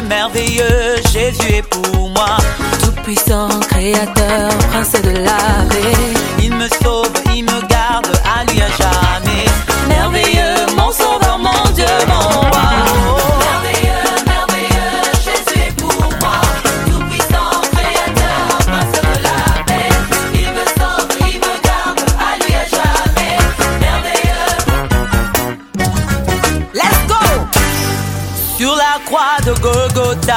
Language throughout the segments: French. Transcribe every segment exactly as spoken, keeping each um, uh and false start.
merveilleux, Jésus est pour moi. Tout-puissant, créateur, prince de la paix. Il me sauve, il me garde, à lui à jamais. Merveilleux, mon sauveur, mon Dieu, mon roi. Merveilleux, merveilleux, Jésus est pour moi. Tout-puissant, créateur, prince de la paix. Il me sauve, il me garde, à lui à jamais. Merveilleux. Let's go! Sur la croix de Golgotha.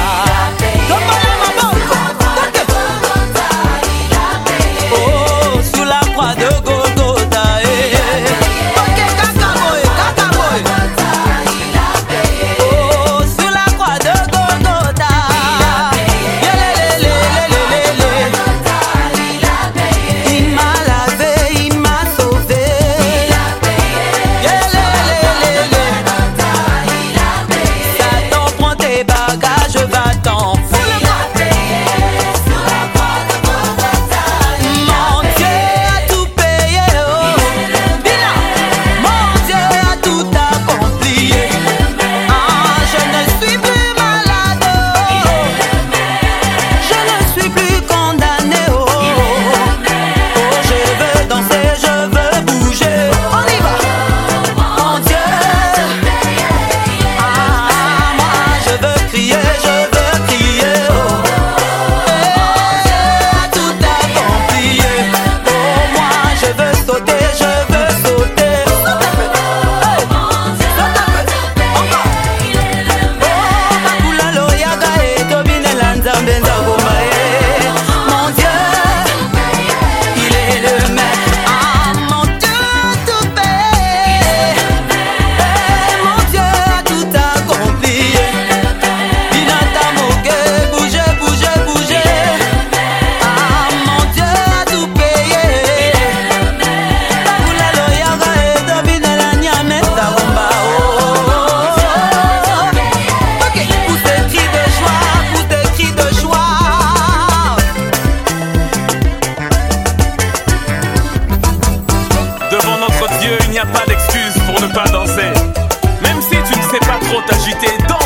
Devant notre Dieu, il n'y a pas d'excuse pour ne pas danser. Même si tu ne sais pas trop t'agiter, danse.